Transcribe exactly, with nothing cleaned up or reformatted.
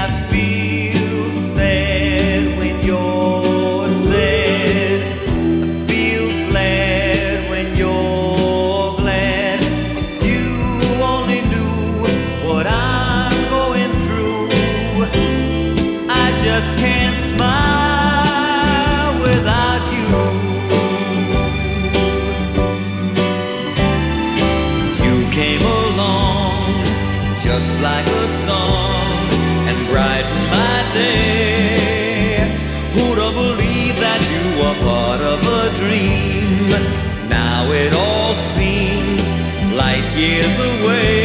feel sad when you're sad. I feel glad when you're glad. If you only knew what I'm going through, I just can't smile without you. You came along just like a song and brightened my day. Who'd have believed that you were part of a dream? Now it all seems light years away.